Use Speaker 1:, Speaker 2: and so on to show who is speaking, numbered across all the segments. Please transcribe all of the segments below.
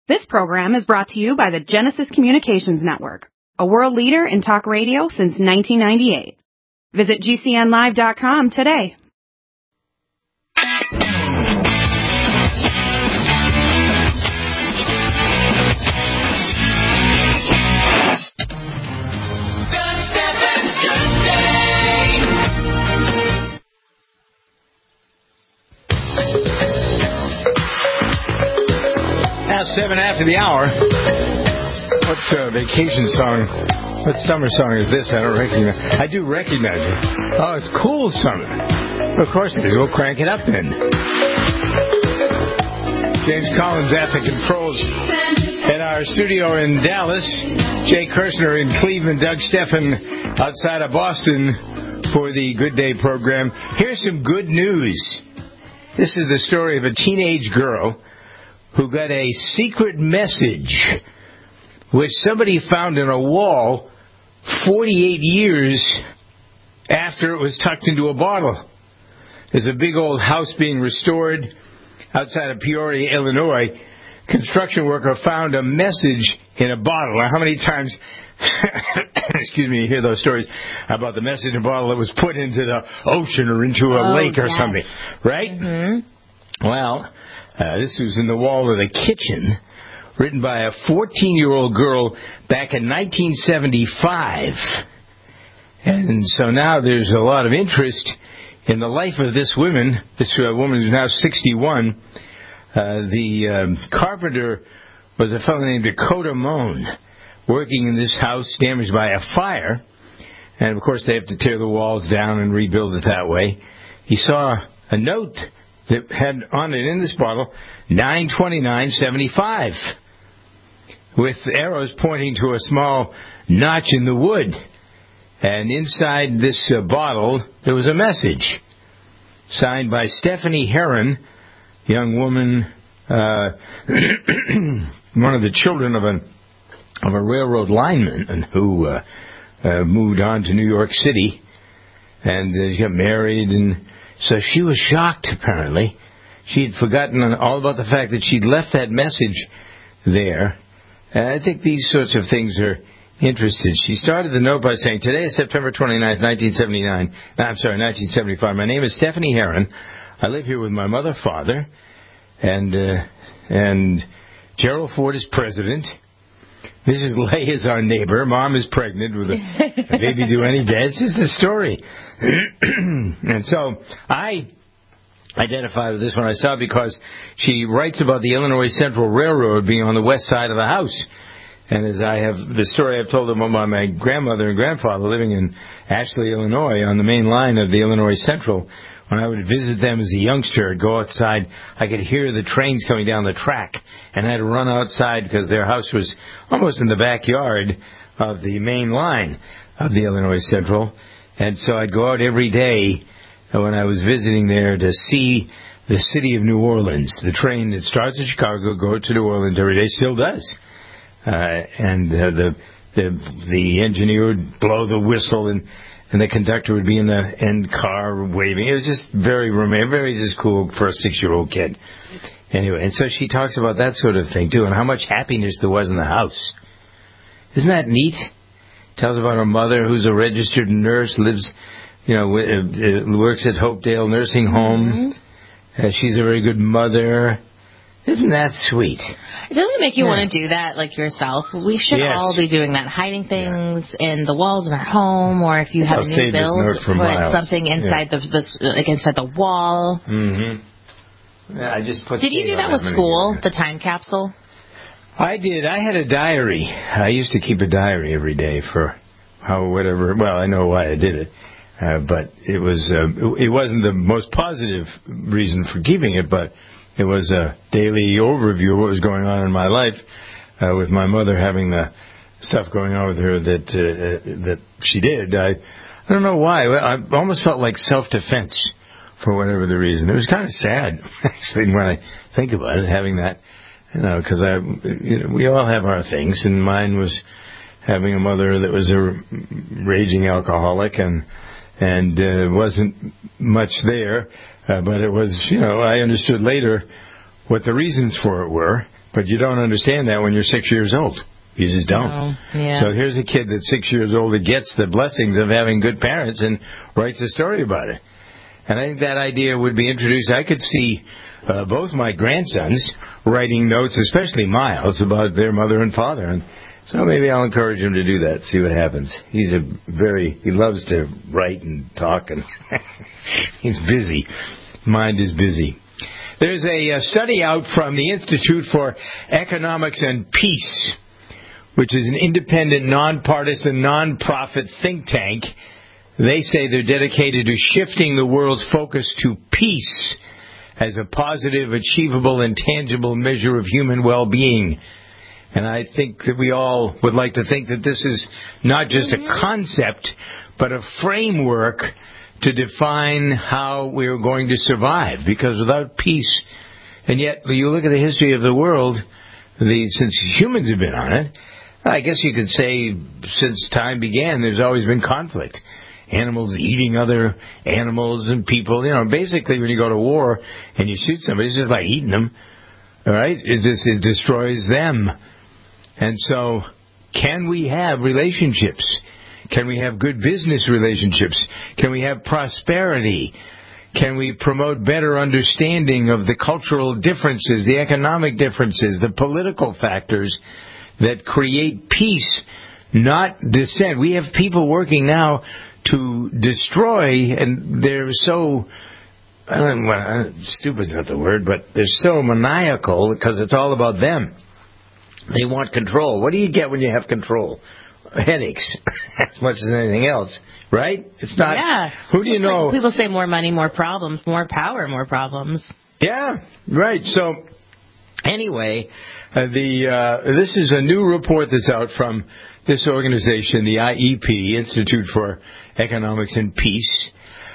Speaker 1: This program is brought to you by the Genesis Communications Network, a world leader in talk radio since 1998. Visit GCNlive.com today.
Speaker 2: Past 7 after the hour. What vacation song, what summer song is this? I don't recognize. I do recognize it. Oh, it's Cool Summer. Of course it is. We'll crank it up then. James Collins at the controls at our studio in Dallas. Jay Kirshner in Cleveland. Doug Steffen outside of Boston for the Good Day program. Here's some good news. This is the story of a teenage girl who got a secret message which somebody found in a wall 48 years after it was tucked into a bottle. There's a big old house being restored outside of Peoria, Illinois. Construction worker found a message in a bottle. Now, how many times, excuse me, you hear those stories about the message in a bottle that was put into the ocean or into a lake or something, right? Mm-hmm. Well, this was in the wall of the kitchen, written by a 14-year-old girl back in 1975. And so now there's a lot of interest in the life of this woman. This woman is now 61. The carpenter was a fellow named Dakota Moan, working in this house damaged by a fire. And, of course, they have to tear the walls down and rebuild it that way. He saw a note that had on it in this bottle, 9/29/75, with arrows pointing to a small notch in the wood. And inside this bottle, there was a message signed by Stephanie Heron, young woman, one of the children of a railroad lineman who moved on to New York City, and she got married, and so she was shocked, apparently. She had forgotten all about the fact that she'd left that message there. And I think these sorts of things are interesting. She started the note by saying, "Today is September 29th, 1975. My name is Stephanie Heron. I live here with my mother, father, and Gerald Ford is president. Mrs. Lay is our neighbor. Mom is pregnant with a baby due any day." It's just a story. And so I identified with this when I saw it because she writes about the Illinois Central Railroad being on the west side of the house. And as I have the story I've told them about my grandmother and grandfather living in Ashley, Illinois, on the main line of the Illinois Central, when I would visit them as a youngster, I'd go outside, I could hear the trains coming down the track, and I'd run outside because their house was almost in the backyard of the main line of the Illinois Central. And so I'd go out every day when I was visiting there to see the city of New Orleans. The train that starts in Chicago, goes to New Orleans every day, still does. The engineer would blow the whistle, and the conductor would be in the end car waving. It was just very romantic, very just cool for a 6-year-old kid. Anyway, and so she talks about that sort of thing, too, and how much happiness there was in the house. Isn't that neat? Tells about her mother, who's a registered nurse, lives, works at Hopedale Nursing Home. Mm-hmm. She's a very good mother. Isn't that sweet?
Speaker 3: It doesn't make you want to do that like yourself. We should all be doing that, hiding things in the walls of our home, or if you have a new build, put something inside inside the wall.
Speaker 2: Mm-hmm. Yeah, I just put.
Speaker 3: Did you do that with school? The time capsule?
Speaker 2: I did. I had a diary. I used to keep a diary every day for whatever. Well, I know why I did it, but it wasn't the most positive reason for keeping it, but it was a daily overview of what was going on in my life, with my mother having the stuff going on with her that she did. I don't know why. I almost felt like self-defense for whatever the reason. It was kind of sad, actually, when I think about it, having that. Because we all have our things, and mine was having a mother that was a raging alcoholic, and wasn't much there, but it was, I understood later what the reasons for it were, But you don't understand that when you're 6 years old. You just don't.
Speaker 3: No. Yeah.
Speaker 2: So here's a kid that's 6 years old that gets the blessings of having good parents and writes a story about it. And I think that idea would be introduced. I could see both my grandsons writing notes, especially Miles, about their mother and father. And so maybe I'll encourage him to do that, see what happens. He loves to write and talk, and he's busy. Mind is busy. There's a study out from the Institute for Economics and Peace, which is an independent, nonpartisan, nonprofit think tank. They say they're dedicated to shifting the world's focus to peace as a positive, achievable, and tangible measure of human well-being. And I think that we all would like to think that this is not just a concept, but a framework to define how we're going to survive. Because without peace, and yet when you look at the history of the world, since humans have been on it, I guess you could say since time began, there's always been conflict. Animals eating other animals and people. Basically when you go to war and you shoot somebody, it's just like eating them. All right? It destroys them. And so, can we have relationships? Can we have good business relationships? Can we have prosperity? Can we promote better understanding of the cultural differences, the economic differences, the political factors that create peace, not dissent? We have people working now to destroy, and they're so, stupid's not the word, but they're so maniacal because it's all about them. They want control. What do you get when you have control? Headaches, as much as anything else, right? It's not.
Speaker 3: Yeah.
Speaker 2: Who do you know?
Speaker 3: People say more money, more problems, more power, more problems.
Speaker 2: Yeah, right. So, anyway, this is a new report that's out from this organization, the IEP, Institute for Economics and Peace.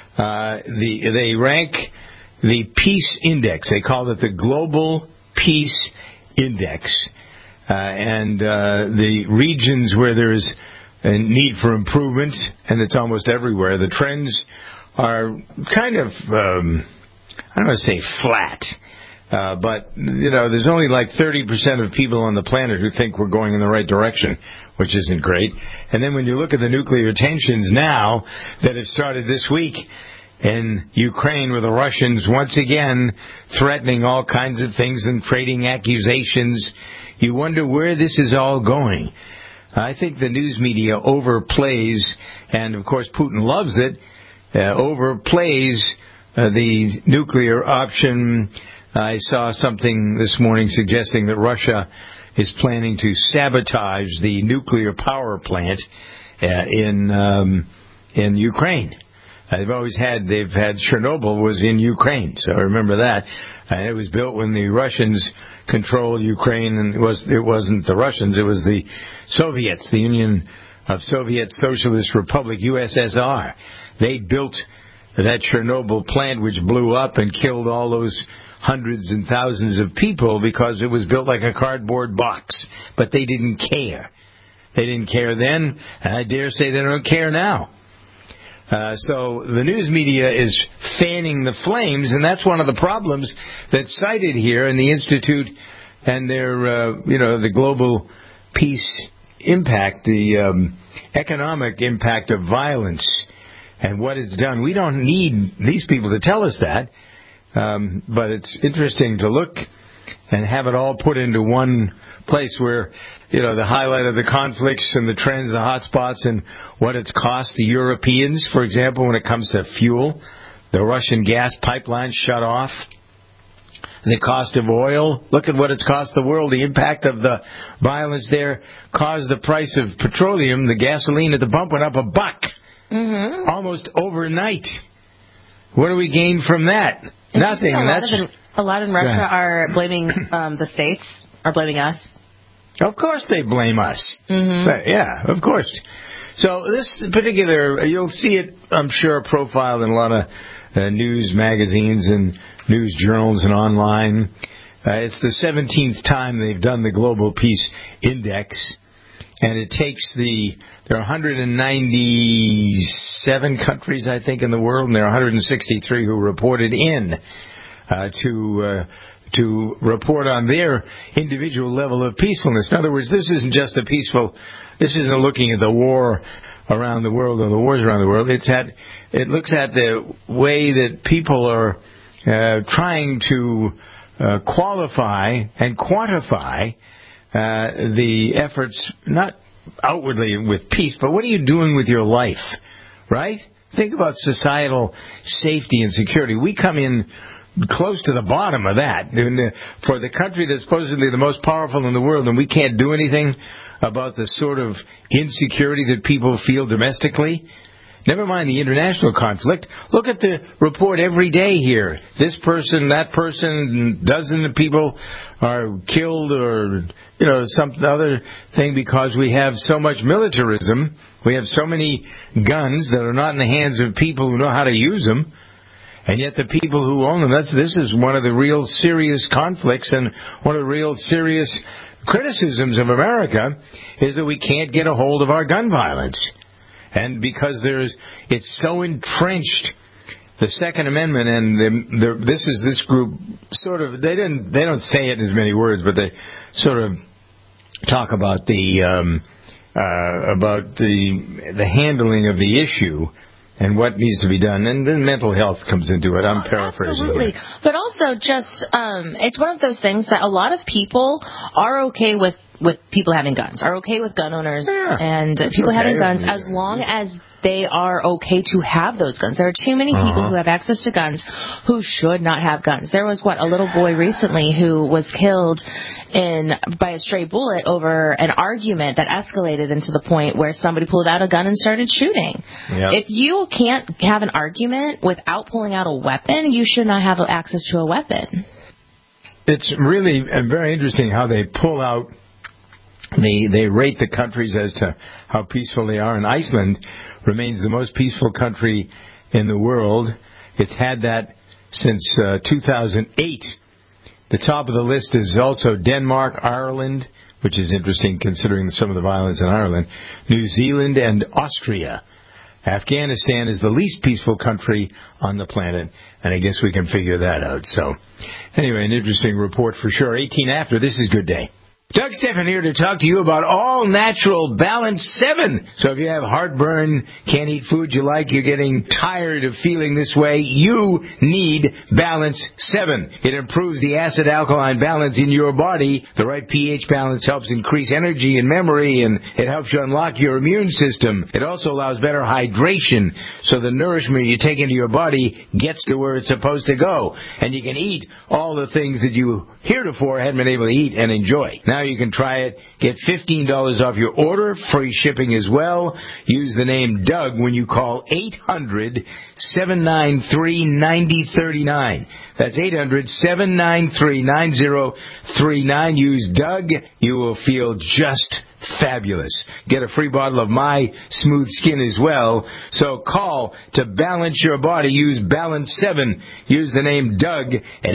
Speaker 2: They rank the Peace Index. They call it the Global Peace Index. And the regions where there's a need for improvement, and it's almost everywhere, the trends are kind of, I don't want to say flat, but, there's only like 30% of people on the planet who think we're going in the right direction, which isn't great. And then when you look at the nuclear tensions now that have started this week in Ukraine, with the Russians once again threatening all kinds of things and creating accusations, you wonder where this is all going. I think the news media overplays, and of course Putin loves it, overplays the nuclear option. I saw something this morning suggesting that Russia is planning to sabotage the nuclear power plant in Ukraine. They've had Chernobyl was in Ukraine, so remember that. It was built when the Russians controlled Ukraine, and it wasn't the Russians, it was the Soviets, the Union of Soviet Socialist Republic, USSR. They built that Chernobyl plant, which blew up and killed all those hundreds and thousands of people because it was built like a cardboard box. But they didn't care. They didn't care then, and I dare say they don't care now. So the news media is fanning the flames, and that's one of the problems that's cited here in the Institute and their, the global peace impact, the economic impact of violence and what it's done. We don't need these people to tell us that, but it's interesting to look and have it all put into one place where, the highlight of the conflicts and the trends, the hot spots, and what it's cost the Europeans, for example, when it comes to fuel. The Russian gas pipeline shut off. The cost of oil. Look at what it's cost the world. The impact of the violence there caused the price of petroleum, the gasoline at the pump, went up $1. Mm-hmm. Almost overnight. What do we gain from that? Nothing.
Speaker 3: A lot in Russia are blaming the states, are blaming us.
Speaker 2: Of course they blame us.
Speaker 3: Mm-hmm.
Speaker 2: But, yeah, of course. So this particular, you'll see it, I'm sure, profiled in a lot of news magazines and news journals and online. It's the 17th time they've done the Global Peace Index. And it takes there are 197 countries, I think, in the world, and there are 163 who reported in to report on their individual level of peacefulness. In other words, this isn't looking at the war around the world or the wars around the world. It looks at the way that people are trying to qualify and quantify the efforts, not outwardly with peace, but what are you doing with your life, right? Think about societal safety and security. We come in close to the bottom of that. For the country that's supposedly the most powerful in the world, and we can't do anything about the sort of insecurity that people feel domestically. Never mind the international conflict. Look at the report every day here. This person, that person, dozens of people are killed or, some other thing because we have so much militarism. We have so many guns that are not in the hands of people who know how to use them. And yet the people who own them, this is one of the real serious conflicts and one of the real serious criticisms of America is that we can't get a hold of our gun violence. And because it's so entrenched, the Second Amendment, and this group sort of, they don't say it in as many words, but they sort of talk about the handling of the issue and what needs to be done. And then mental health comes into it. I'm paraphrasing.
Speaker 3: Absolutely. But also just, it's one of those things that a lot of people are okay with people having guns, are okay with gun owners and people having guns as long as they are okay to have those guns. There are too many people who have access to guns who should not have guns. There was, a little boy recently who was killed by a stray bullet over an argument that escalated into the point where somebody pulled out a gun and started shooting. Yep. If you can't have an argument without pulling out a weapon, you should not have access to a weapon.
Speaker 2: It's really very interesting how they pull out. They rate the countries as to how peaceful they are, and Iceland remains the most peaceful country in the world. It's had that since 2008. The top of the list is also Denmark, Ireland, which is interesting considering some of the violence in Ireland, New Zealand, and Austria. Afghanistan is the least peaceful country on the planet, and I guess we can figure that out. So, anyway, an interesting report for sure. 18 after, this is Good Day. Doug Stephan here to talk to you about All Natural Balance 7. So if you have heartburn, can't eat food you like, you're getting tired of feeling this way, you need Balance 7. It improves the acid-alkaline balance in your body. The right pH balance helps increase energy and memory, and it helps you unlock your immune system. It also allows better hydration, so the nourishment you take into your body gets to where it's supposed to go. And you can eat all the things that you heretofore hadn't been able to eat and enjoy. Now you can try it. Get $15 off your order. Free shipping as well. Use the name Doug when you call 800-793-9039. That's 800-793-9039. Use Doug. You will feel just fabulous. Get a free bottle of My Smooth Skin as well. So call to balance your body. Use Balance 7. Use the name Doug at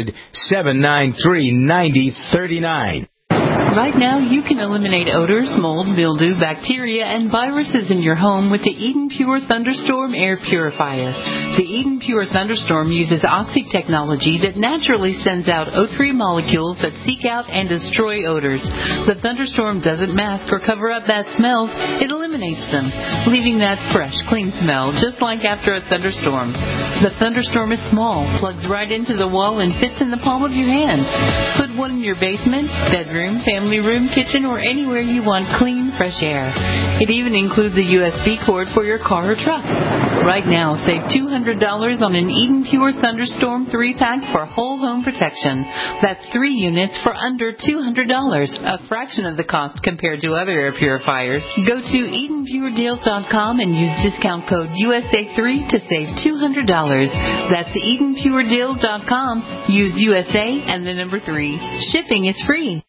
Speaker 2: 800-793-9039.
Speaker 4: Right now, you can eliminate odors, mold, mildew, bacteria, and viruses in your home with the Eden Pure Thunderstorm Air Purifier. The Eden Pure Thunderstorm uses Oxy technology that naturally sends out O3 molecules that seek out and destroy odors. The Thunderstorm doesn't mask or cover up bad smells. It eliminates them, leaving that fresh, clean smell, just like after a thunderstorm. The Thunderstorm is small, plugs right into the wall, and fits in the palm of your hand. Put one in your basement, bedroom, family room, kitchen, or anywhere you want clean, fresh air. It even includes a USB cord for your car or truck. Right now, save $200 on an Eden Pure Thunderstorm 3-pack for whole home protection. That's 3 units for under $200, a fraction of the cost compared to other air purifiers. Go to EdenPureDeals.com and use discount code USA3 to save $200. That's EdenPureDeals.com. Use USA and the number 3. Shipping is free.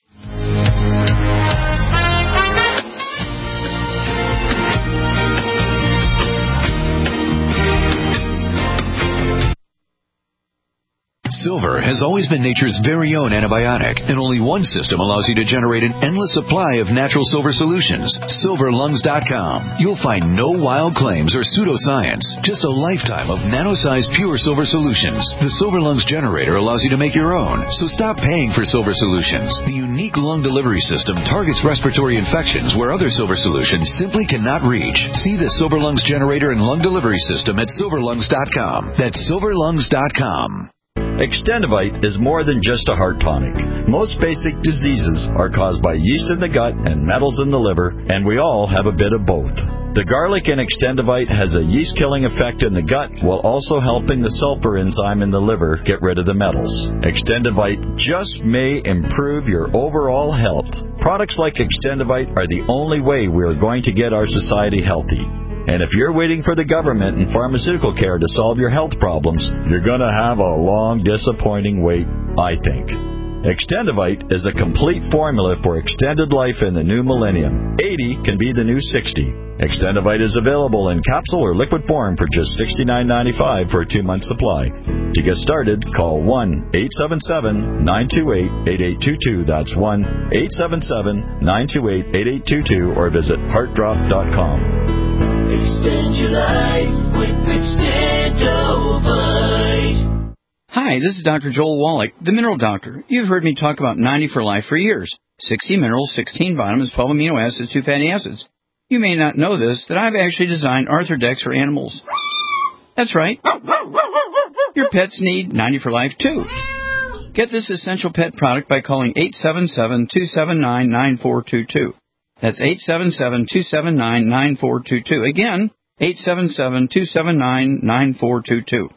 Speaker 5: Silver has always been nature's very own antibiotic, and only one system allows you to generate an endless supply of natural silver solutions. SilverLungs.com. You'll find no wild claims or pseudoscience, just a lifetime of nano-sized pure silver solutions. The Silver Lungs generator allows you to make your own, so stop paying for silver solutions. The unique lung delivery system targets respiratory infections where other silver solutions simply cannot reach. See the Silver Lungs generator and lung delivery system at SilverLungs.com. That's SilverLungs.com.
Speaker 6: Extendivite is more than just a heart tonic. Most basic diseases are caused by yeast in the gut and metals in the liver, and we all have a bit of both. The garlic in Extendivite has a yeast-killing effect in the gut while also helping the sulfur enzyme in the liver get rid of the metals. Extendivite just may improve your overall health. Products like Extendivite are the only way we are going to get our society healthy. And if you're waiting for the government and pharmaceutical care to solve your health problems, you're going to have a long, disappointing wait, I think. Extendivite is a complete formula for extended life in the new millennium. 80 can be the new 60. Extendivite is available in capsule or liquid form for just $69.95 for a 2-month supply. To get started, call 1-877-928-8822. That's 1-877-928-8822 or visit heartdrop.com.
Speaker 7: Extend your life with Extendivite.
Speaker 8: Hi, this is Dr. Joel Wallach, the Mineral Doctor. You've heard me talk about 90 for Life for years. 60 minerals, 16 vitamins, 12 amino acids, 2 fatty acids. You may not know this, that I've actually designed Arthrodex for animals. That's right. Your pets need 90 for Life, too. Get this essential pet product by calling 877-279-9422. That's 877-279-9422. Again, 877-279-9422.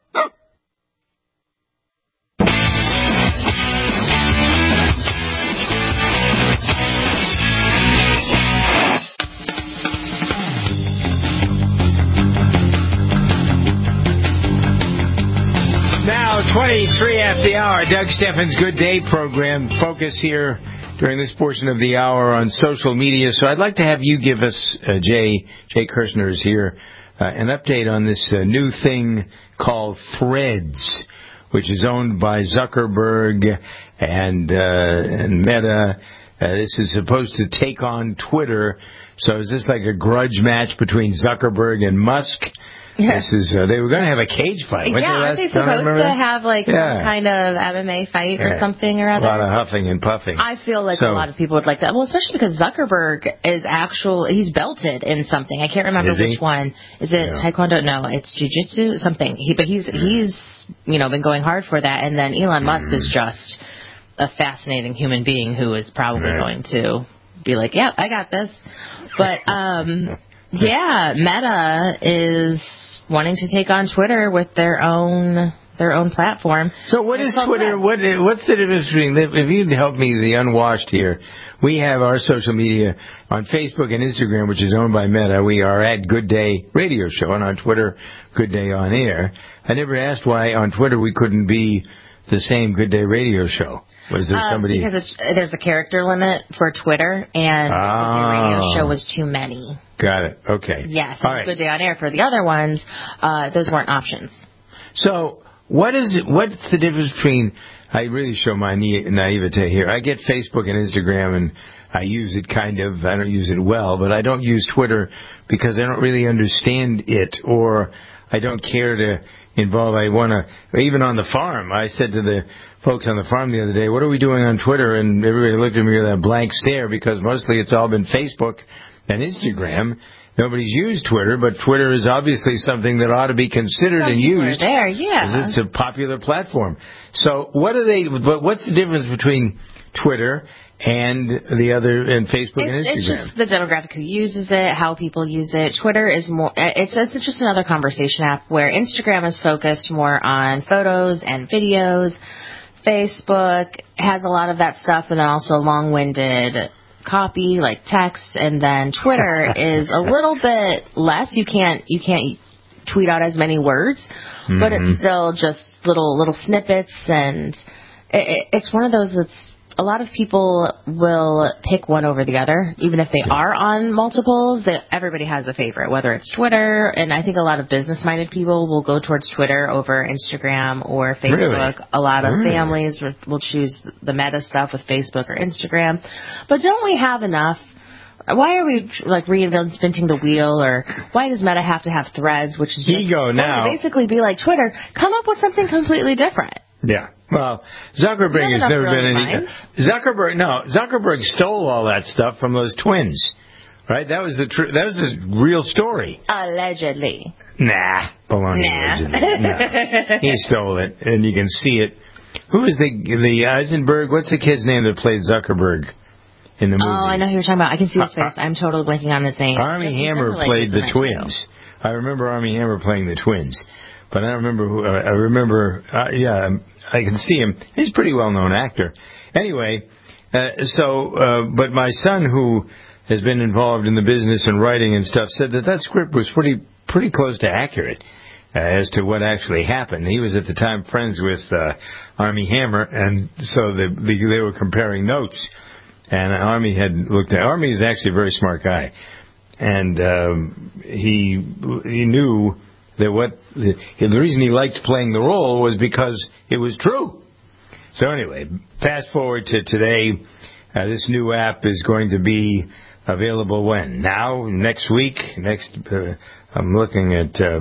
Speaker 2: Now, 23 after the hour, Doug Steffens' Good Day program. Focus here during this portion of the hour on social media. So I'd like to have you give us, Jay Kirshner is here, an update on this new thing called Threads, which is owned by Zuckerberg and Meta. This is supposed to take on Twitter. So is this like a grudge match between Zuckerberg and Musk? Yeah. This is they were going to have a cage fight.
Speaker 3: Aren't they supposed to have like some kind of MMA fight or something or other?
Speaker 2: A lot of huffing and puffing.
Speaker 3: I feel like a lot of people would like that. Well, especially because Zuckerberg is he's belted in something. I can't remember which one. Is it Taekwondo? No, it's Jiu-Jitsu, something. He's been going hard for that. And then Elon Musk is just a fascinating human being who is probably going to be like, yeah, I got this. But Meta is wanting to take on Twitter with their own platform.
Speaker 2: So what is Twitter? What's the difference between, if you'd help me, the unwashed here? We have our social media on Facebook and Instagram, which is owned by Meta. We are at Good Day Radio Show, and on Twitter, Good Day On Air. I never asked why on Twitter we couldn't be the same Good Day Radio Show. Was there somebody?
Speaker 3: Because there's a character limit for Twitter, and the Good Day Radio Show was too many.
Speaker 2: Got it. Okay.
Speaker 3: Yes. All right. Good Day On Air for the other ones, those weren't options.
Speaker 2: So what's the difference between? I really show my naivete here. I get Facebook and Instagram, and I use it kind of. I don't use it well, but I don't use Twitter because I don't really understand it, or I don't care to involve. I want to, even on the farm. I said to the folks on the farm the other day, what are we doing on Twitter? And everybody looked at me with that blank stare because mostly it's all been Facebook and Instagram. Nobody's used Twitter, but Twitter is obviously something that ought to be considered and used.
Speaker 3: There, yeah.
Speaker 2: It's a popular platform. So what's the difference between Twitter and the other, and Facebook and Instagram? It's
Speaker 3: just the demographic who uses it, how people use it. Twitter is more, it's just another conversation app, where Instagram is focused more on photos and videos. Facebook has a lot of that stuff, and then also long-winded copy like text, and then Twitter is a little bit less. You can't tweet out as many words, but it's still just little snippets, and it's one of those that's a lot of people will pick one over the other, even if they are on multiples. Everybody has a favorite, whether it's Twitter, and I think a lot of business-minded people will go towards Twitter over Instagram or Facebook.
Speaker 2: Really?
Speaker 3: A lot of families will choose the Meta stuff with Facebook or Instagram. But don't we have enough? Why are we like reinventing the wheel, or why does Meta have to have Threads, which is just
Speaker 2: ego now?
Speaker 3: To basically be like Twitter? Come up with something completely different.
Speaker 2: Yeah. Well, Zuckerberg has never been any. Zuckerberg stole all that stuff from those twins, right? That was the real story.
Speaker 3: Allegedly.
Speaker 2: Nah, baloney. Nah. He stole it, and you can see it. Who is the Eisenberg? What's the kid's name that played Zuckerberg in the movie?
Speaker 3: Oh, I know who you're talking about. I can see his face. I'm totally blanking on his name.
Speaker 2: Armie Hammer played the twins. I remember Armie Hammer playing the twins, but I don't remember who. I remember. I can see him. He's a pretty well-known actor. Anyway, but my son, who has been involved in the business and writing and stuff, said that script was pretty close to accurate as to what actually happened. He was at the time friends with Armie Hammer, and so they were comparing notes. And Armie is actually a very smart guy, and he knew that the reason he liked playing the role was because it was true. So anyway, fast forward to today. This new app is going to be available when? Now? Next week? I'm looking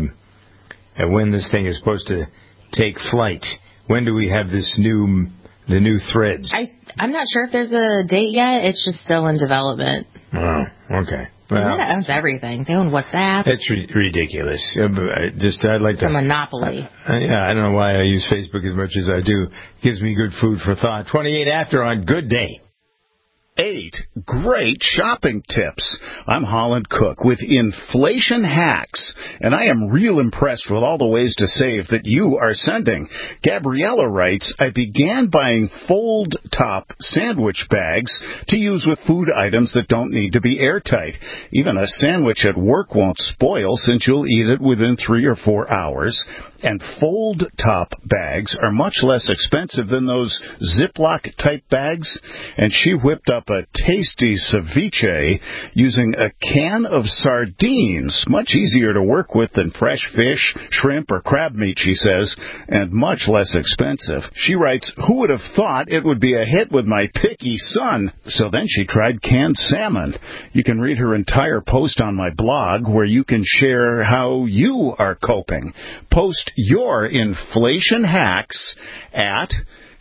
Speaker 2: at when this thing is supposed to take flight. When do we have the new Threads?
Speaker 3: I'm not sure if there's a date yet. It's just still in development.
Speaker 2: Oh, okay. Well,
Speaker 3: Meta owns everything. They own WhatsApp.
Speaker 2: It's ridiculous. I'd like
Speaker 3: it's a monopoly.
Speaker 2: I don't know why I use Facebook as much as I do. Gives me good food for thought. 28 after on Good Day.
Speaker 9: 8 great shopping tips. I'm Holland Cook with Inflation Hacks, and I am real impressed with all the ways to save that you are sending. Gabriella writes, I began buying fold-top sandwich bags to use with food items that don't need to be airtight. Even a sandwich at work won't spoil since you'll eat it within 3 or 4 hours. And fold-top bags are much less expensive than those Ziploc-type bags. And she whipped up a tasty ceviche using a can of sardines, much easier to work with than fresh fish, shrimp, or crab meat, she says, and much less expensive. She writes, who would have thought it would be a hit with my picky son? So then she tried canned salmon. You can read her entire post on my blog where you can share how you are coping. Post your inflation hacks at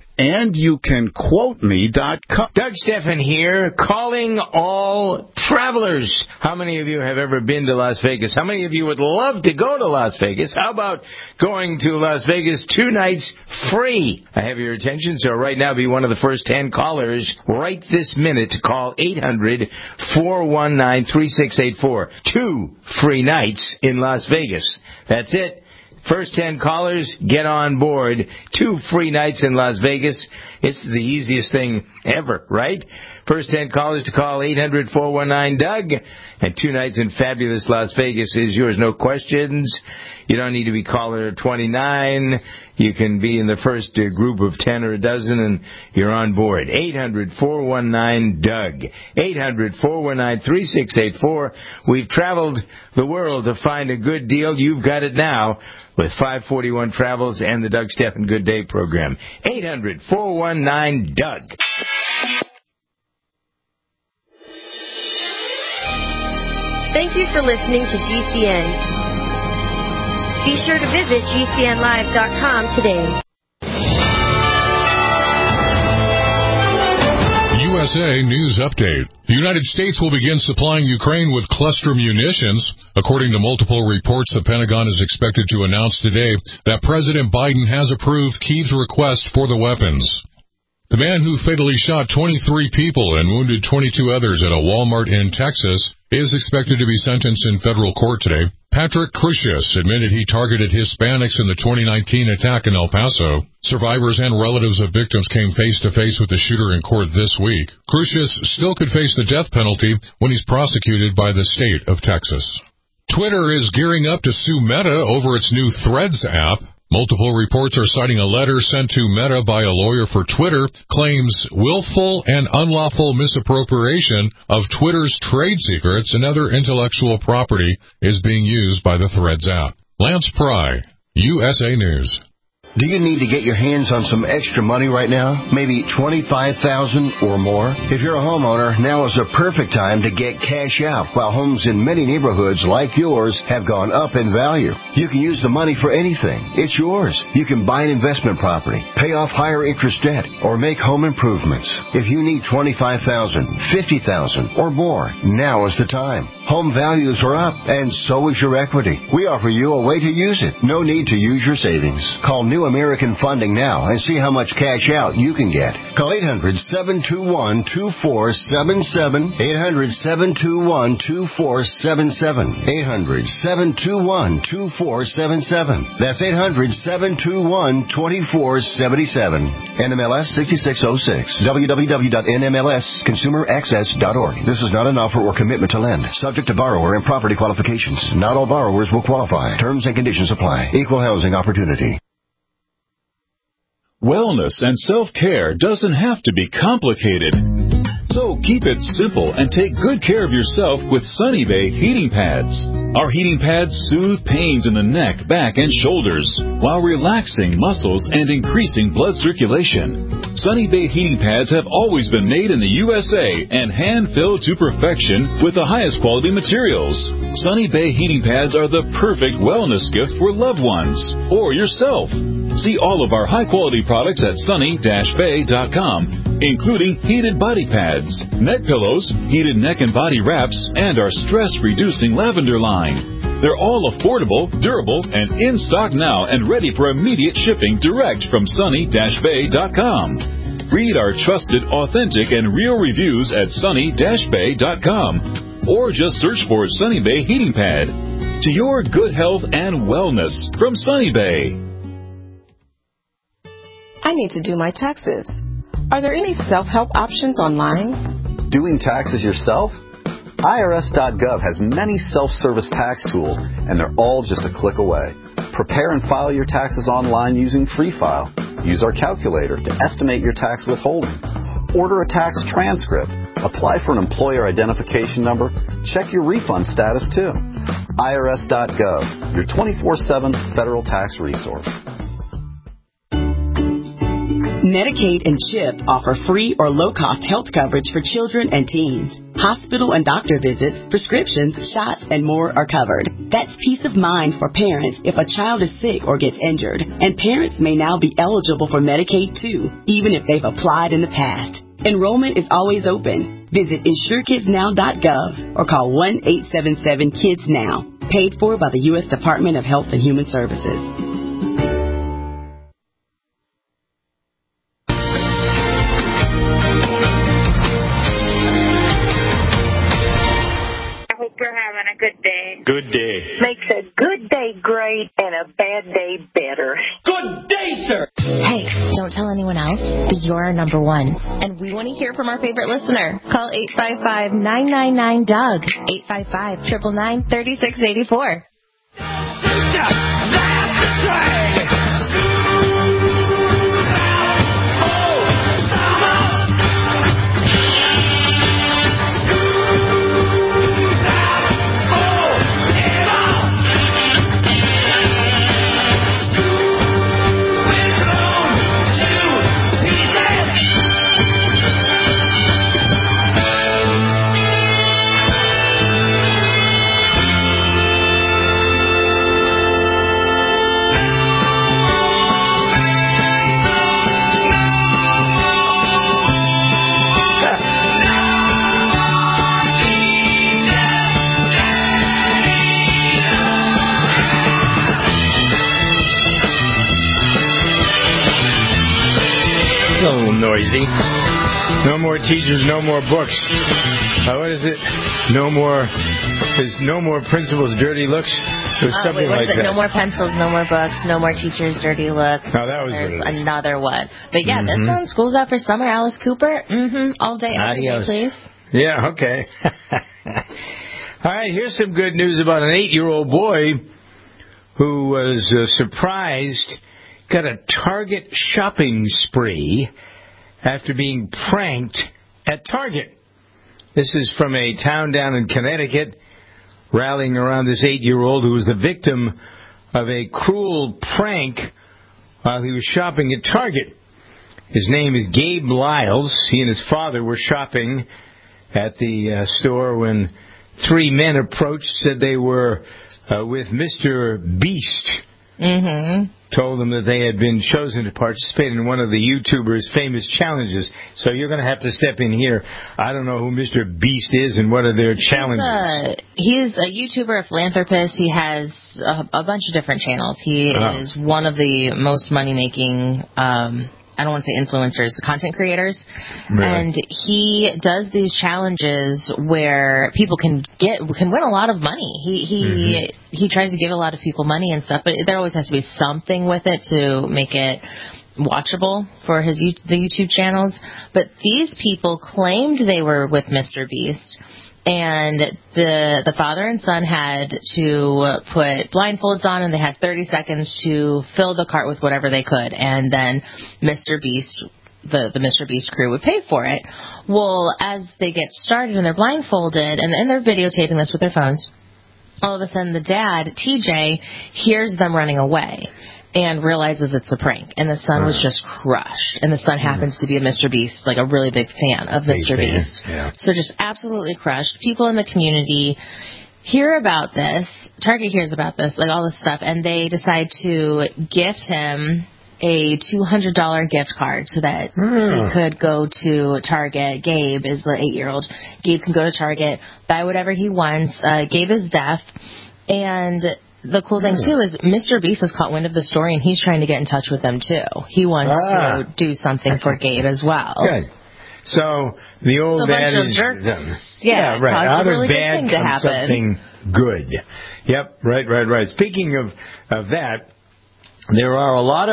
Speaker 9: andyoucanquoteme.com.
Speaker 2: Doug Stephan here, calling all travelers. How many of you have ever been to Las Vegas? How many of you would love to go to Las Vegas? How about going to Las Vegas 2 nights free? I have your attention, so right now be one of the first 10 callers right this minute to call 800-419-3684. 2 free nights in Las Vegas. That's it. First 10 callers, get on board. 2 free nights in Las Vegas. It's the easiest thing ever, right? First 10 callers to call 800-419-DOUG. And 2 nights in fabulous Las Vegas is yours. No questions. You don't need to be caller 29. You can be in the first group of 10 or a dozen, and you're on board. 800-419-DOUG. 800-419-3684. We've traveled the world to find a good deal. You've got it now with 541 Travels and the Doug Stephan Good Day program. 800-419-DOUG.
Speaker 10: Thank you for listening to GCN. Be sure to visit GCNlive.com today.
Speaker 11: USA News Update. The United States will begin supplying Ukraine with cluster munitions. According to multiple reports, the Pentagon is expected to announce today that President Biden has approved Kyiv's request for the weapons. The man who fatally shot 23 people and wounded 22 others at a Walmart in Texas is expected to be sentenced in federal court today. Patrick Crusius admitted he targeted Hispanics in the 2019 attack in El Paso. Survivors and relatives of victims came face-to-face with the shooter in court this week. Crusius still could face the death penalty when he's prosecuted by the state of Texas. Twitter is gearing up to sue Meta over its new Threads app. Multiple reports are citing a letter sent to Meta by a lawyer for Twitter claims willful and unlawful misappropriation of Twitter's trade secrets and other intellectual property is being used by the Threads app. Lance Pry, USA News.
Speaker 12: Do you need to get your hands on some extra money right now? Maybe $25,000 or more? If you're a homeowner, now is the perfect time to get cash out while homes in many neighborhoods like yours have gone up in value. You can use the money for anything. It's yours. You can buy an investment property, pay off higher interest debt, or make home improvements. If you need $25,000, $50,000 or more, now is the time. Home values are up, and so is your equity. We offer you a way to use it. No need to use your savings. Call New American Funding now and see how much cash out you can get. Call 800-721-2477. 800-721-2477. 800-721-2477. That's 800-721-2477. NMLS 6606. www.nmlsconsumeraccess.org. This is not an offer or commitment to lend. Subject to borrower and property qualifications. Not all borrowers will qualify. Terms and conditions apply. Equal housing opportunity.
Speaker 13: Wellness and self-care doesn't have to be complicated. So keep it simple and take good care of yourself with Sunny Bay heating pads. Our heating pads soothe pains in the neck, back, and shoulders while relaxing muscles and increasing blood circulation. Sunny Bay heating pads have always been made in the USA and hand-filled to perfection with the highest quality materials. Sunny Bay heating pads are the perfect wellness gift for loved ones or yourself. See all of our high-quality products at sunny-bay.com, including heated body pads, neck pillows, heated neck and body wraps, and our stress-reducing lavender line. They're all affordable, durable, and in stock now and ready for immediate shipping direct from sunny-bay.com. Read our trusted, authentic, and real reviews at sunny-bay.com or just search for Sunny Bay Heating Pad. To your good health and wellness from Sunny Bay.
Speaker 14: I need to do my taxes. Are there any self-help options online?
Speaker 15: Doing taxes yourself? IRS.gov has many self-service tax tools, and they're all just a click away. Prepare and file your taxes online using Free File. Use our calculator to estimate your tax withholding. Order a tax transcript. Apply for an employer identification number. Check your refund status, too. IRS.gov, your 24/7 federal tax resource.
Speaker 16: Medicaid and CHIP offer free or low-cost health coverage for children and teens. Hospital and doctor visits, prescriptions, shots, and more are covered. That's peace of mind for parents if a child is sick or gets injured. And parents may now be eligible for Medicaid, too, even if they've applied in the past. Enrollment is always open. Visit InsureKidsNow.gov or call 1-877-KIDS-NOW. Paid for by the U.S. Department of Health and Human Services.
Speaker 17: Good day.
Speaker 2: Good day.
Speaker 17: Makes a good day great and a bad day better.
Speaker 18: Good day, sir.
Speaker 3: Hey, don't tell anyone else, but you're number one. And we want to hear from our favorite listener. Call 855-999-DOUG. 855-999-3684.
Speaker 18: That's the train.
Speaker 2: Noisy. No more teachers, no more books. What is it? There's no more principals, dirty looks. There's something like that.
Speaker 3: No more pencils, no more books, no more teachers, dirty looks.
Speaker 2: Oh, that was
Speaker 3: There's another one. But yeah, this one, school's out for summer. Alice Cooper, all day, every day, please.
Speaker 2: Yeah, okay. All right, here's some good news about an 8-year-old boy who was surprised, got a Target shopping spree after being pranked at Target. This is from a town down in Connecticut, rallying around this 8-year-old who was the victim of a cruel prank while he was shopping at Target. His name is Gabe Lyles. He and his father were shopping at the store when 3 men approached, said they were with Mr. Beast.
Speaker 3: Mm-hmm.
Speaker 2: Told them that they had been chosen to participate in one of the YouTuber's famous challenges. So you're going to have to step in here. I don't know who Mr. Beast is and what are their challenges.
Speaker 3: He's a YouTuber, a philanthropist. He has a bunch of different channels. He is one of the most money-making I don't want to say influencers, content creators. Really? And he does these challenges where people can win a lot of money. He tries to give a lot of people money and stuff, but there always has to be something with it to make it watchable for the YouTube channels. But these people claimed they were with Mr. Beast. And the father and son had to put blindfolds on, and they had 30 seconds to fill the cart with whatever they could. And then Mr. Beast, the Mr. Beast crew would pay for it. Well, as they get started and they're blindfolded, and they're videotaping this with their phones, all of a sudden the dad, TJ, hears them running away and realizes it's a prank. And the son was just crushed. And the son happens to be a Mr. Beast, like a really big fan of Mr. Beast.
Speaker 2: Yeah.
Speaker 3: So just absolutely crushed. People in the community hear about this. Target hears about this, like all this stuff. And they decide to gift him a $200 gift card so that he could go to Target. Gabe is the 8-year-old. Gabe can go to Target, buy whatever he wants. Gabe is deaf. And the cool thing, too, is Mr. Beast has caught wind of the story, and he's trying to get in touch with them, too. He wants to do something for Gabe as well.
Speaker 2: Good. So the old adage,
Speaker 3: right.
Speaker 2: Out
Speaker 3: really
Speaker 2: of bad comes something good. Yep, right. Speaking of that, there are a lot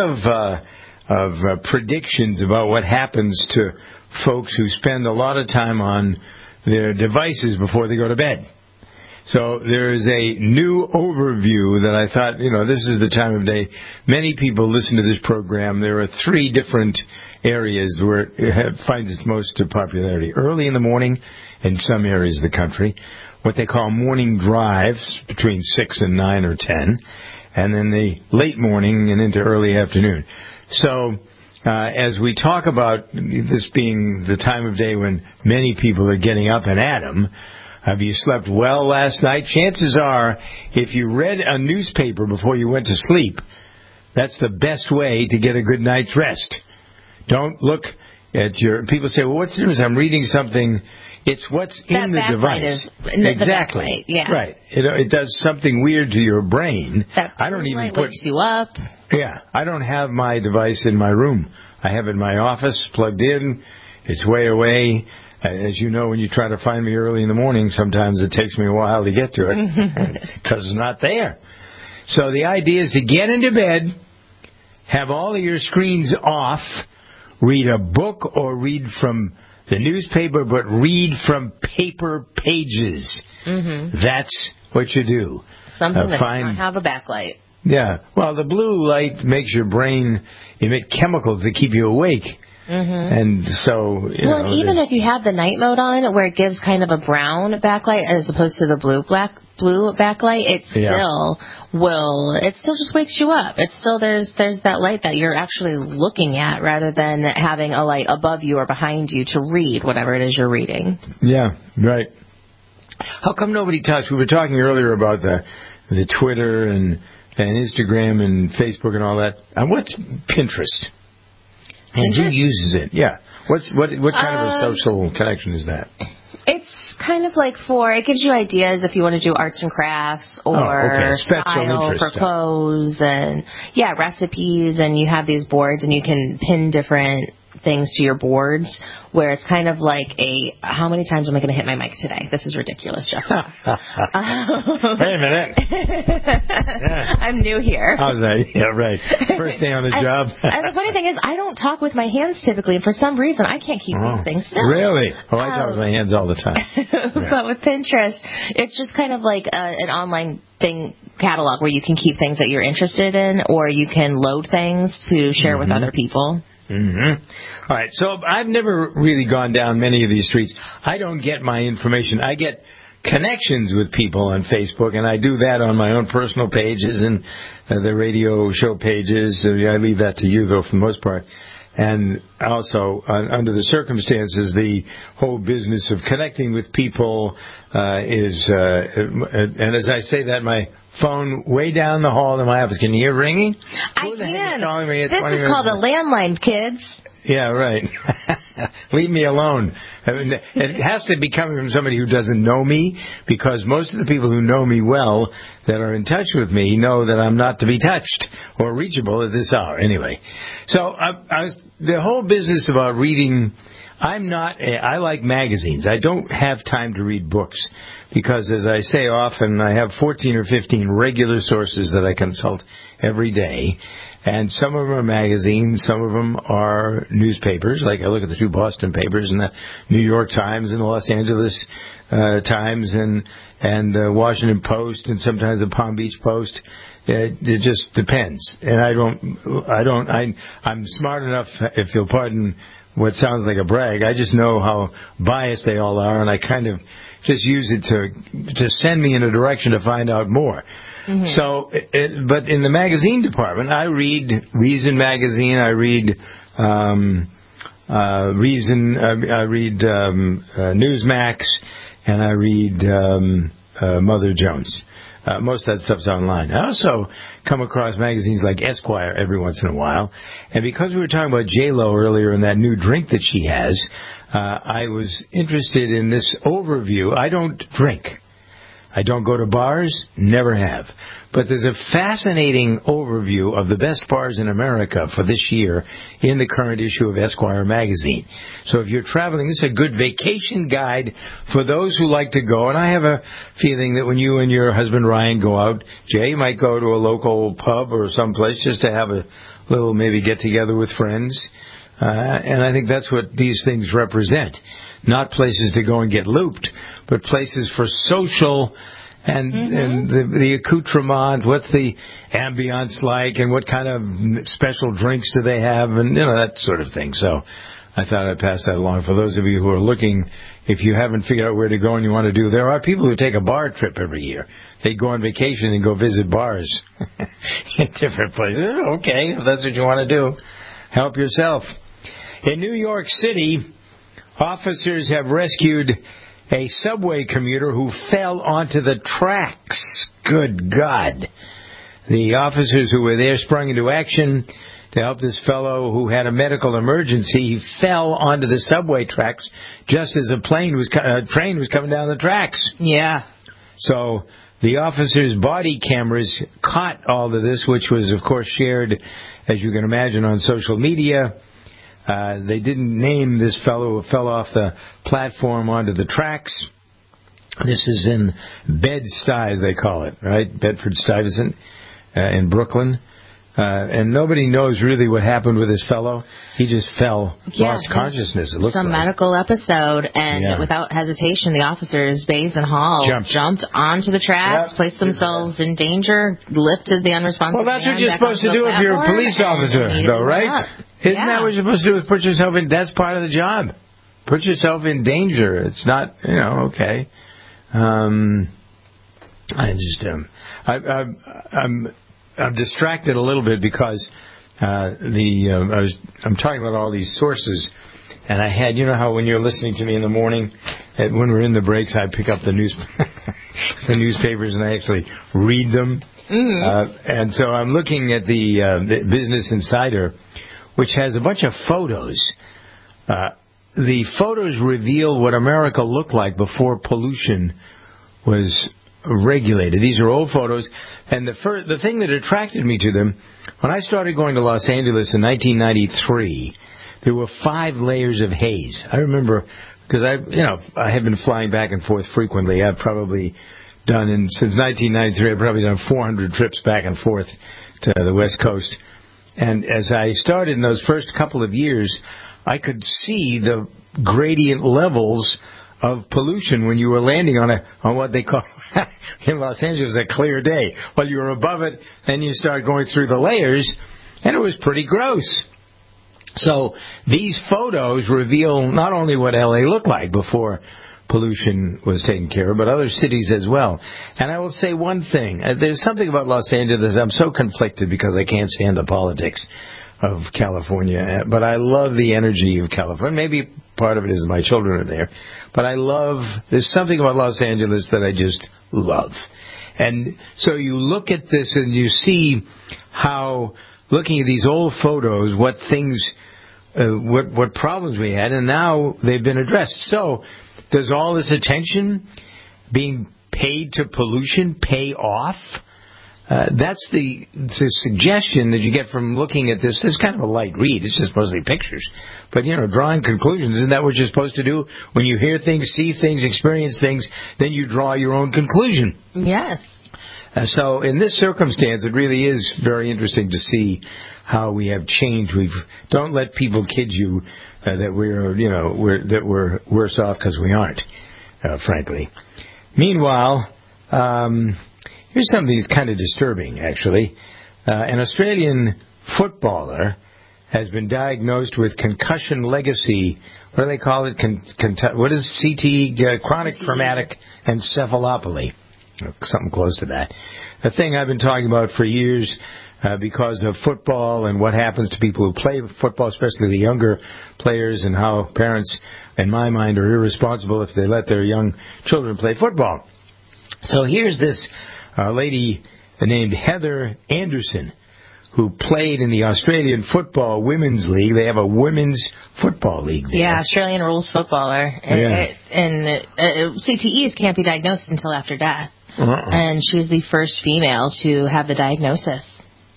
Speaker 2: of predictions about what happens to folks who spend a lot of time on their devices before they go to bed. So there is a new overview that I thought, this is the time of day. Many people listen to this program. There are 3 different areas where it finds its most popularity. Early in the morning in some areas of the country, what they call morning drives between 6 and 9 or 10, and then the late morning and into early afternoon. So as we talk about this being the time of day when many people are getting up and at 'em, have you slept well last night? Chances are, if you read a newspaper before you went to sleep, that's the best way to get a good night's rest. Don't look at people say, well, what's the difference? I'm reading something. It's what's in the device. Exactly.
Speaker 3: Yeah.
Speaker 2: Right. It does something weird to your brain.
Speaker 3: I don't even wakes you up.
Speaker 2: Yeah. I don't have my device in my room. I have it in my office plugged in. It's way away. As you know, when you try to find me early in the morning, sometimes it takes me a while to get to it because it's not there. So the idea is to get into bed, have all of your screens off, read a book or read from the newspaper, but read from paper pages. Mm-hmm. That's what you do.
Speaker 3: Something that does not have a backlight.
Speaker 2: Yeah. Well, the blue light makes your brain emit chemicals that keep you awake. Mm-hmm. And so,
Speaker 3: even if you have the night mode on, where it gives kind of a brown backlight as opposed to the blue backlight, it still just wakes you up. It's still there's that light that you're actually looking at rather than having a light above you or behind you to read whatever it is you're reading.
Speaker 2: Yeah, right. How come nobody talks? We were talking earlier about the Twitter and Instagram and Facebook and all that. What's Pinterest? And who uses it? Yeah. What kind of a social connection is that?
Speaker 3: It's kind of like it gives you ideas if you want to do arts and crafts or style for clothes and recipes, and you have these boards and you can pin different things to your boards where it's kind of like how many times am I going to hit my mic today? This is ridiculous, Jessica.
Speaker 2: Wait a minute.
Speaker 3: Yeah. I'm new here.
Speaker 2: How's that? Yeah, right. First day on the job.
Speaker 3: And the funny thing is, I don't talk with my hands typically, and for some reason, I can't keep these things still.
Speaker 2: Really? Oh, I talk with my hands all the time. Yeah.
Speaker 3: But with Pinterest, it's just kind of like an online catalog where you can keep things that you're interested in, or you can load things to share with other people.
Speaker 2: Mm-hmm. All right, so I've never really gone down many of these streets. I don't get my information. I get connections with people on Facebook, and I do that on my own personal pages and the radio show pages. I leave that to you, though, for the most part. And also, under the circumstances, the whole business of connecting with people is, and as I say that, my phone way down the hall in my office. Can you hear ringing?
Speaker 3: I can. This is called a landline, kids.
Speaker 2: Yeah, right. Leave me alone. I mean, it has to be coming from somebody who doesn't know me, because most of the people who know me well that are in touch with me know that I'm not to be touched or reachable at this hour. Anyway, so the whole business about reading, I like magazines. I don't have time to read books because, as I say often, I have 14 or 15 regular sources that I consult every day. And some of them are magazines, some of them are newspapers. Like I look at the 2 Boston papers and the New York Times and the Los Angeles Times and the Washington Post and sometimes the Palm Beach Post. It just depends. And I'm smart enough, if you'll pardon what sounds like a brag. I just know how biased they all are, and I kind of just use it to send me in a direction to find out more. Mm-hmm. So, but in the magazine department, I read Reason magazine. I read Reason. I read Newsmax, and I read Mother Jones. Most of that stuff's online. I also come across magazines like Esquire every once in a while. And because we were talking about J-Lo earlier and that new drink that she has, I was interested in this overview. I don't drink. I don't go to bars, never have. But there's a fascinating overview of the best bars in America for this year in the current issue of Esquire magazine. So if you're traveling, this is a good vacation guide for those who like to go. And I have a feeling that when you and your husband Ryan go out, Jay, you might go to a local pub or someplace just to have a little maybe get together with friends. And I think that's what these things represent. Not places to go and get looped, but places for social and the accoutrement, what's the ambiance like, and what kind of special drinks do they have, and that sort of thing. So I thought I'd pass that along for those of you who are looking. If you haven't figured out where to go and you want to do, there are people who take a bar trip every year. They go on vacation and go visit bars in different places. Okay, if that's what you want to do, help yourself. In New York City, officers have rescued a subway commuter who fell onto the tracks. Good God. The officers who were there sprung into action to help this fellow who had a medical emergency. He fell onto the subway tracks just as a train was coming down the tracks.
Speaker 3: Yeah.
Speaker 2: So the officers' body cameras caught all of this, which was, of course, shared, as you can imagine, on social media. They didn't name this fellow who fell off the platform onto the tracks. This is in Bed-Stuy, they call it, right? Bedford-Stuyvesant in Brooklyn. And nobody knows really what happened with this fellow. He just fell, lost consciousness, it looks like.
Speaker 3: Some medical episode, and without hesitation, the officers, Bays and Hall, jumped onto the tracks, placed themselves in danger, lifted the unresponsive man.
Speaker 2: Well, that's what you're supposed to do if you're a police officer, though, right? Isn't that what you're supposed to do? Is put yourself in? That's part of the job. Put yourself in danger. It's not, okay. I'm distracted a little bit because I'm talking about all these sources, and I had, how when you're listening to me in the morning, when we're in the breaks, I pick up the newspapers and I actually read them. Mm-hmm. And so I'm looking at the Business Insider, which has a bunch of photos. The photos reveal what America looked like before pollution was regulated. These are old photos, and the thing that attracted me to them, when I started going to Los Angeles in 1993, there were 5 layers of haze. I remember, because I have been flying back and forth frequently. I've probably done, since 1993, I've probably done 400 trips back and forth to the West Coast. And as I started in those first couple of years, I could see the gradient levels of pollution when you were landing on what they call in Los Angeles a clear day. Well, you were above it, then you start going through the layers, and it was pretty gross. So these photos reveal not only what LA looked like before pollution was taken care of, but other cities as well. And I will say one thing. There's something about Los Angeles. I'm so conflicted because I can't stand the politics of California. But I love the energy of California. Maybe part of it is my children are there. But there's something about Los Angeles that I just love. And so you look at this and you see how, looking at these old photos, what problems we had, and now they've been addressed. So does all this attention being paid to pollution pay off? That's the suggestion that you get from looking at this. It's kind of a light read. It's just mostly pictures. But, drawing conclusions, isn't that what you're supposed to do? When you hear things, see things, experience things, then you draw your own conclusion.
Speaker 3: Yes.
Speaker 2: So in this circumstance, it really is very interesting to see how we have changed. Don't let people kid you that we're worse off because we aren't, frankly. Meanwhile, here's something that's kind of disturbing, actually. An Australian footballer has been diagnosed with concussion legacy. What do they call it? What is CTE? Chronic traumatic encephalopathy. Something close to that. A thing I've been talking about for years because of football and what happens to people who play football, especially the younger players, and how parents, in my mind, are irresponsible if they let their young children play football. So here's this lady named Heather Anderson, who played in the Australian Football Women's League. They have a women's football league there.
Speaker 3: Yeah, Australian rules footballer. And CTE can't be diagnosed until after death. And she was the first female to have the diagnosis.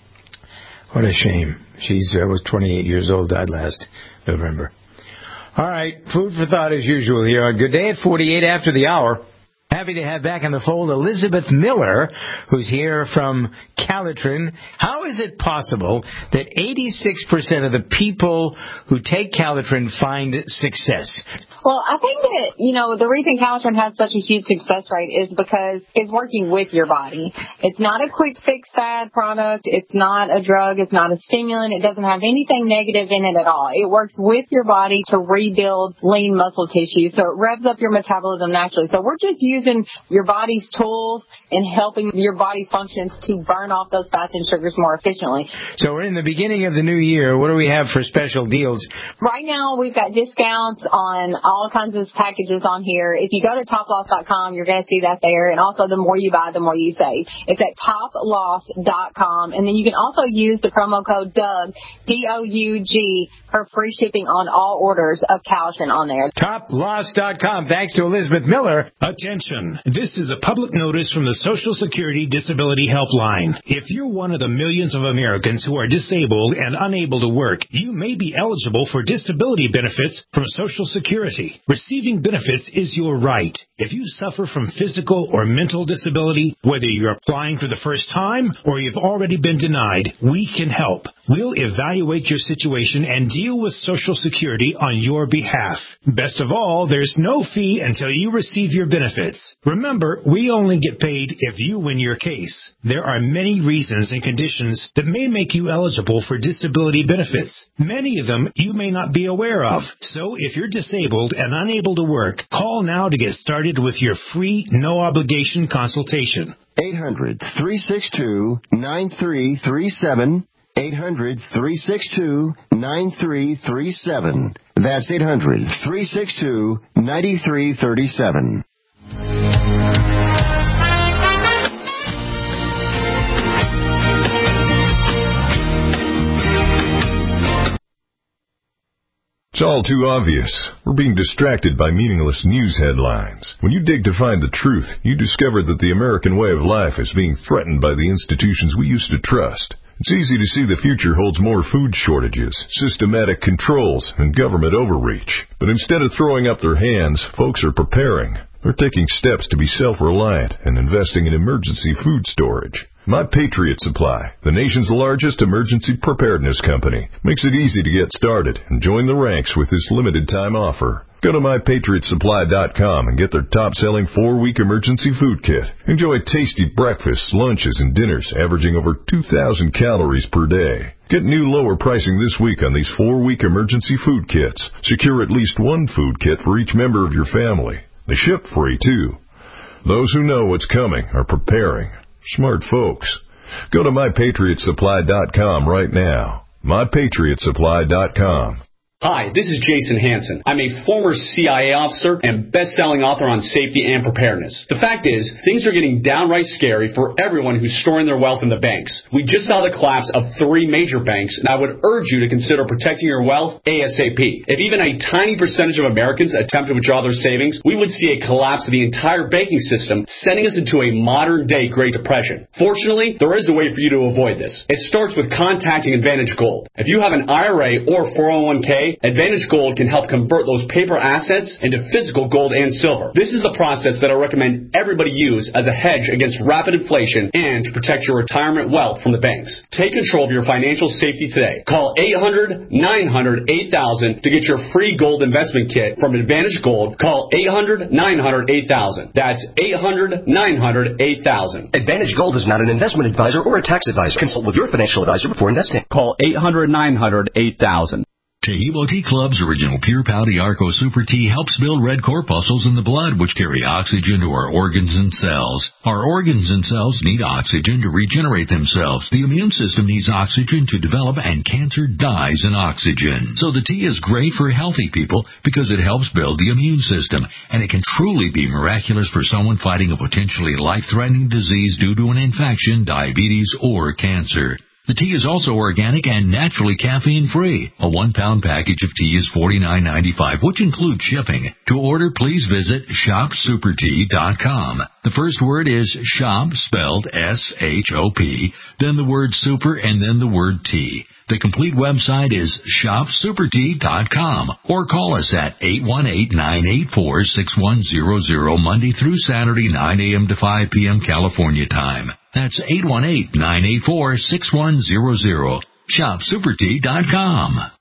Speaker 2: What a shame. She was 28 years old, died last November. All right, food for thought as usual here on Good Day at 48 after the hour. Happy to have back in the fold Elizabeth Miller, who's here from Calitrin. How is it possible that 86% of the people who take Calitrin find success?
Speaker 19: Well, I think that, the reason Calitrin has such a huge success rate is because it's working with your body. It's not a quick fix fad product. It's not a drug. It's not a stimulant. It doesn't have anything negative in it at all. It works with your body to rebuild lean muscle tissue, so it revs up your metabolism naturally. So we're just using your body's tools and helping your body's functions to burn off those fats and sugars more efficiently.
Speaker 2: So we're in the beginning of the new year. What do we have for special deals?
Speaker 19: Right now, we've got discounts on all kinds of packages on here. If you go to toploss.com, you're going to see that there. And also, the more you buy, the more you save. It's at toploss.com. And then you can also use the promo code DOUG, D-O-U-G, for free shipping on all orders of Calitrin on there.
Speaker 2: Toploss.com. Thanks to Elizabeth Miller.
Speaker 20: Attention. This is a public notice from the Social Security Disability Helpline. If you're one of the millions of Americans who are disabled and unable to work, you may be eligible for disability benefits from Social Security. Receiving benefits is your right. If you suffer from physical or mental disability, whether you're applying for the first time or you've already been denied, we can help. We'll evaluate your situation and deal with Social Security on your behalf. Best of all, there's no fee until you receive your benefits. Remember, we only get paid if you win your case. There are many reasons and conditions that may make you eligible for disability benefits. Many of them you may not be aware of. So if you're disabled and unable to work, call now to get started with your free, no-obligation consultation.
Speaker 12: 800-362-9337. 800-362-9337. That's 800-362-9337.
Speaker 11: It's all too obvious. We're being distracted by meaningless news headlines. When you dig to find the truth, you discover that the American way of life is being threatened by the institutions we used to trust.
Speaker 21: It's easy to see the future holds more food shortages, systematic controls, and government overreach. But instead of throwing up their hands, folks are preparing. They're taking steps to be self-reliant and investing in emergency food storage. My Patriot Supply, the nation's largest emergency preparedness company, makes it easy to get started and join the ranks with this limited-time offer. Go to MyPatriotSupply.com and get their top-selling 4-week emergency food kit. Enjoy tasty breakfasts, lunches, and dinners averaging over 2,000 calories per day. Get new lower pricing this week on these 4-week emergency food kits. Secure at least one food kit for each member of your family. They ship free, too. Those who know what's coming are preparing. Smart folks. Go to MyPatriotSupply.com right now. MyPatriotSupply.com.
Speaker 22: Hi, this is Jason Hansen. I'm a former CIA officer and best-selling author on safety and preparedness. The fact is, things are getting downright scary for everyone who's storing their wealth in the banks. We just saw the collapse of 3 major banks, and I would urge you to consider protecting your wealth ASAP. If even a tiny percentage of Americans attempt to withdraw their savings, we would see a collapse of the entire banking system, sending us into a modern-day Great Depression. Fortunately, there is a way for you to avoid this. It starts with contacting Advantage Gold. If you have an IRA or 401k, Advantage Gold can help convert those paper assets into physical gold and silver. This is the process that I recommend everybody use as a hedge against rapid inflation and to protect your retirement wealth from the banks. Take control of your financial safety today. Call 800-900-8000 to get your free gold investment kit from Advantage Gold. Call 800-900-8000. That's 800-900-8000.
Speaker 23: Advantage Gold is not an investment advisor or a tax advisor. Consult with your financial advisor before investing.
Speaker 22: Call 800-900-8000.
Speaker 5: Taheebo Tea Club's original Pure Pouty Arco Super Tea helps build red corpuscles in the blood, which carry oxygen to our organs and cells. Our organs and cells need oxygen to regenerate themselves. The immune system needs oxygen to develop, and cancer dies in oxygen. So the tea is great for healthy people because it helps build the immune system, and it can truly be miraculous for someone fighting a potentially life-threatening disease due to an infection, diabetes, or cancer. The tea is also organic and naturally caffeine-free. A 1-pound package of tea is $49.95, which includes shipping. To order, please visit shopsupertea.com. The first word is shop, spelled S-H-O-P, then the word super, and then the word tea. The complete website is shopsupertea.com, or call us at 818-984-6100 Monday through Saturday, 9 a.m. to 5 p.m. California time. That's 818-984-6100. shopsupertea.com.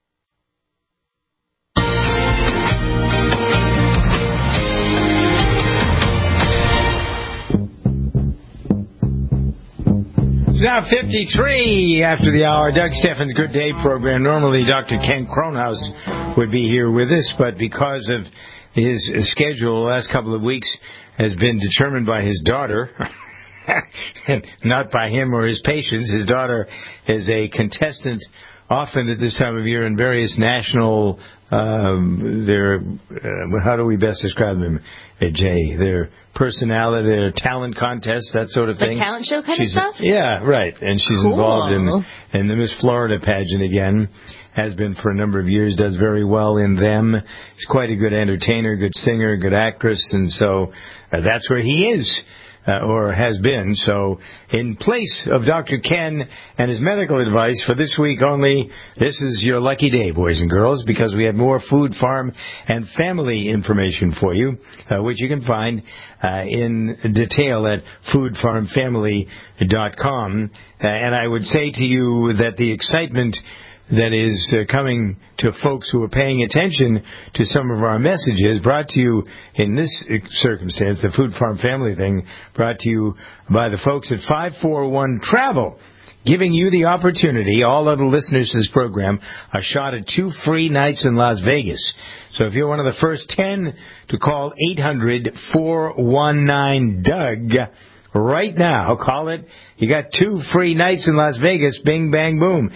Speaker 2: It's now 53 after the hour. Doug Steffens' Good Day program. Normally, Dr. Ken Kronhaus would be here with us, but because of his schedule, the last couple of weeks has been determined by his daughter, and not by him or his patients. His daughter is a contestant often at this time of year in various national, how do we best describe them, Jay? Their personality, their talent contests, that sort of thing.
Speaker 3: Like talent show kind of stuff?
Speaker 2: Yeah, right. And she's involved in the Miss Florida pageant again. Has been for a number of years, does very well in them. He's quite a good entertainer, good singer, good actress, and so that's where he is. Or has been. So in place of Dr. Ken and his medical advice for this week only, this is your lucky day, boys and girls, because we have more food, farm, and family information for you, which you can find in detail at foodfarmfamily.com. And I would say to you that the excitement that is coming to folks who are paying attention to some of our messages, brought to you in this circumstance, the Food Farm Family thing, brought to you by the folks at 541 Travel, giving you the opportunity, all other listeners to this program, a shot at 2 free nights in Las Vegas. So if you're one of the first 10 to call 800-419-DOUG, right now, call it. You got 2 free nights in Las Vegas. Bing, bang, boom.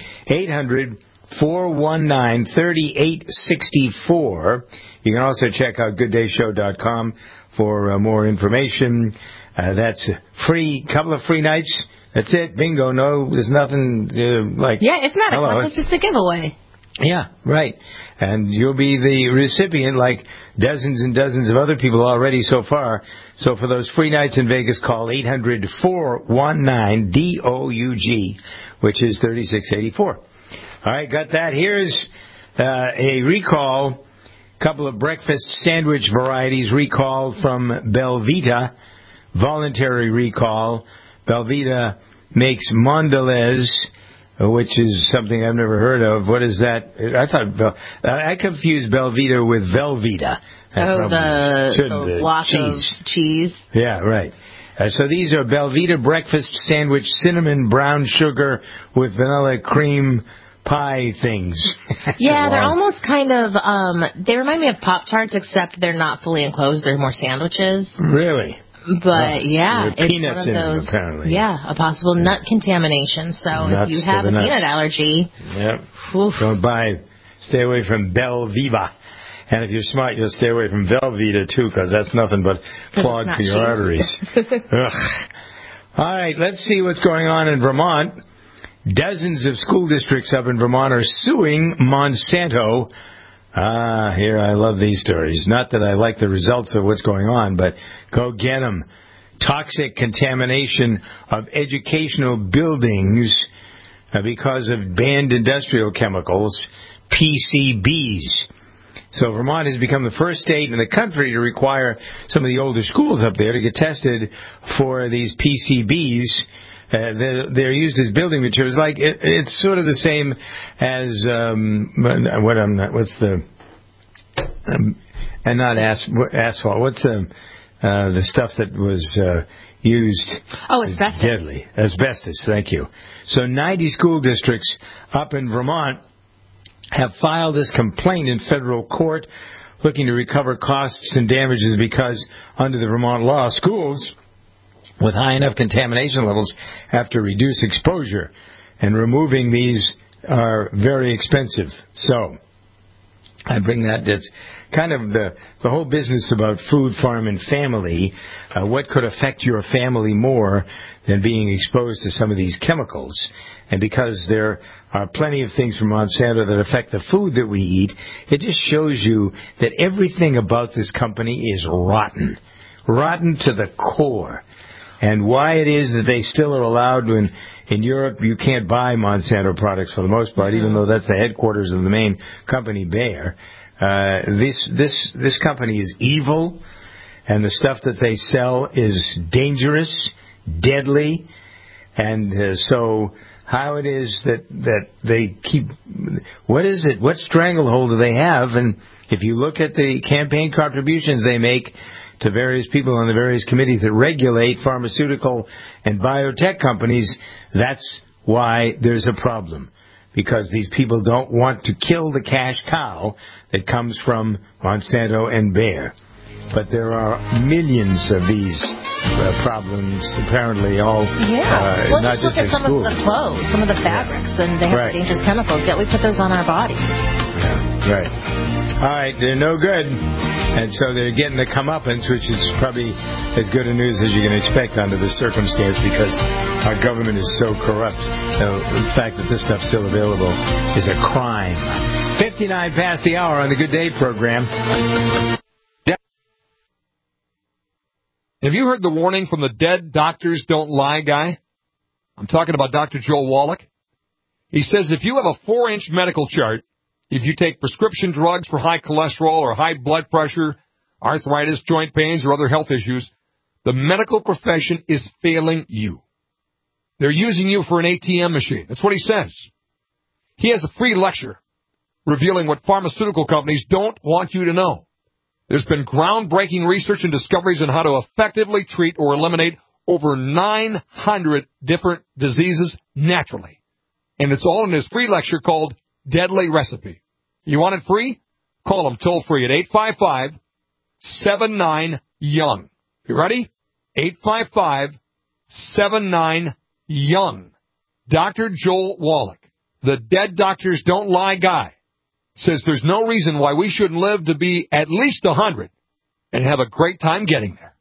Speaker 2: 800-419-3864. You can also check out gooddayshow.com for more information. That's free, couple of free nights. That's it. Bingo. No, there's nothing like...
Speaker 3: Yeah, it's not a contest. It's a giveaway.
Speaker 2: Yeah, right. And you'll be the recipient like dozens and dozens of other people already so far. So for those free nights in Vegas, call 800-419-DOUG. which is $36.84. All right, got that. Here's a recall. Couple of breakfast sandwich varieties recalled from Belvita. Voluntary recall. Belvita makes Mondelez, which is something I've never heard of. What is that? I confused Belvita with Velveeta.
Speaker 3: The block of cheese.
Speaker 2: Yeah, right. So these are Belvita breakfast sandwich, cinnamon brown sugar with vanilla cream pie things.
Speaker 3: Yeah, they're almost kind of, they remind me of Pop-Tarts, except they're not fully enclosed. They're more sandwiches.
Speaker 2: Really?
Speaker 3: But,
Speaker 2: it's peanuts in them, apparently.
Speaker 3: Yeah, a possible nut contamination. So if you have a peanut allergy,
Speaker 2: stay away from Belviva. And if you're smart, you'll stay away from Velveeta, too, because that's nothing but clog for your arteries. All right, let's see what's going on in Vermont. Dozens of school districts up in Vermont are suing Monsanto. Here, I love these stories. Not that I like the results of what's going on, but go get them. Toxic contamination of educational buildings because of banned industrial chemicals, PCBs. So Vermont has become the first state in the country to require some of the older schools up there to get tested for these PCBs. They're used as building materials. Like it's sort of the same as asphalt. What's the stuff that was used?
Speaker 3: Oh, asbestos.
Speaker 2: Deadly asbestos. Thank you. So 90 school districts up in Vermont have filed this complaint in federal court, looking to recover costs and damages because under the Vermont law, schools with high enough contamination levels have to reduce exposure, and removing these are very expensive. So I bring that's kind of the whole business about food, farm, and family. What could affect your family more than being exposed to some of these chemicals? And because there are plenty of things from Monsanto that affect the food that we eat, it just shows you that everything about this company is rotten to the core. And why it is that they still are allowed to, in Europe, you can't buy Monsanto products for the most part, even though that's the headquarters of the main company, Bayer. This company is evil, and the stuff that they sell is dangerous, deadly, and so how it is that they keep, what is it? What stranglehold do they have? And if you look at the campaign contributions they make to various people on the various committees that regulate pharmaceutical and biotech companies, that's why there's a problem. Because these people don't want to kill the cash cow that comes from Monsanto and Bayer. But there are millions of these problems, apparently, all not
Speaker 3: just look at some of the clothes, some of the fabrics, and they have dangerous chemicals, yet we put those on our bodies.
Speaker 2: Yeah, right. All right, they're no good, and so they're getting the comeuppance, which is probably as good a news as you can expect under this circumstance, because our government is so corrupt. The fact that this stuff's still available is a crime. 59 past the hour on the Good Day program.
Speaker 1: Have you heard the warning from the Dead Doctors Don't Lie guy? I'm talking about Dr. Joel Wallach. He says if you have a 4-inch medical chart, if you take prescription drugs for high cholesterol or high blood pressure, arthritis, joint pains, or other health issues, the medical profession is failing you. They're using you for an ATM machine. That's what he says. He has a free lecture revealing what pharmaceutical companies don't want you to know. There's been groundbreaking research and discoveries on how to effectively treat or eliminate over 900 different diseases naturally. And it's all in his free lecture called Deadly Recipe. You want it free? Call him toll free at 855-79-YOUNG. You ready? 855-79-YOUNG. Dr. Joel Wallach, the Dead Doctors Don't Lie guy, says there's no reason why we shouldn't live to be at least 100 and have a great time getting there.